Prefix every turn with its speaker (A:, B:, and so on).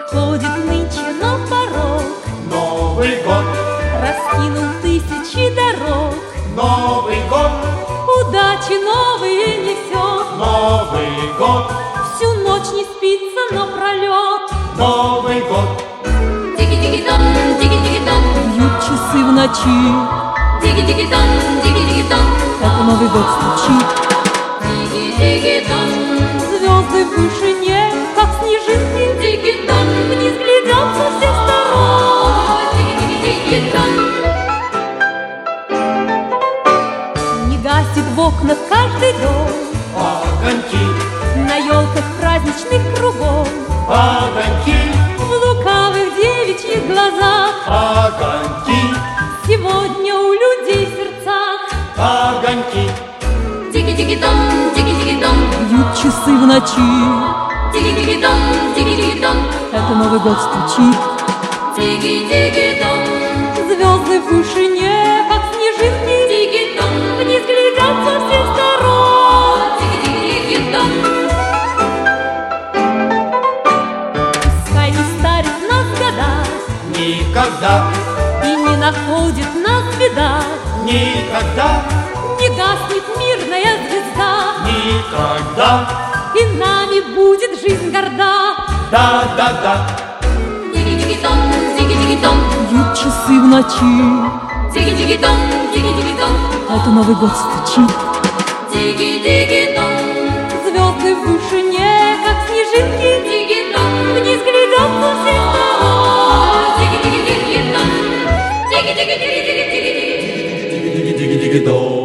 A: приходит нынче на порог.
B: Новый год,
A: Раскинул тысячи дорог.
B: Новый год,
A: Удачи новые несет.
B: Новый год,
A: Всю ночь не спится напролет.
B: Новый год.
C: Диги-диги-дон, диги-диги-дон,
A: Бьют часы в ночи.
C: диги-диги-дон, диги-диги-дон,
A: Это Новый год стучит.
C: диги-диги-дон,
A: Звезды в вышине, как снежинки.
C: диги-дон,
A: Вниз глядят со всех сторон.
C: диги-диги-дон.
A: Не гасит в окнах каждый дом.
B: Огоньки,
A: На елках праздничных кругом.
B: огоньки,
A: В лукавых девичьих глазах.
B: огоньки,
A: Сегодня у людей в сердцах.
B: огоньки.
C: Диги-диги-дон, диги-диги-дон,
A: Бьют часы в ночи.
C: диги-диги-дон, диги-диги-дон,
A: Это Новый год стучит.
C: диги-диги-дон,
A: Звезды в вышине, как снежинки.
C: диги-дон,
A: Вниз глядят со всех сторон.
C: диги-диги-дон.
A: Пускай не старит нас года
B: Никогда,
A: и не находит нас беда.
B: никогда,
A: Не гаснет мирная звезда,
B: никогда.
A: и нами будет жизнь горда.
B: Да, да, да.
C: Диги-диги-дон, диги-диги-дон,
A: Бьют часы в ночи.
C: диги-диги-дон, диги-диги-дон,
A: Это Новый год стучит.
C: диги-диги-дон,
A: Звезды в вышине, как снежинки.
C: диги-дон,
A: Вниз глядят со всех сторон.
C: диги-диги-диги-дон, диги-диги-диги-диги-диги.
B: Диги-диги-диги-до.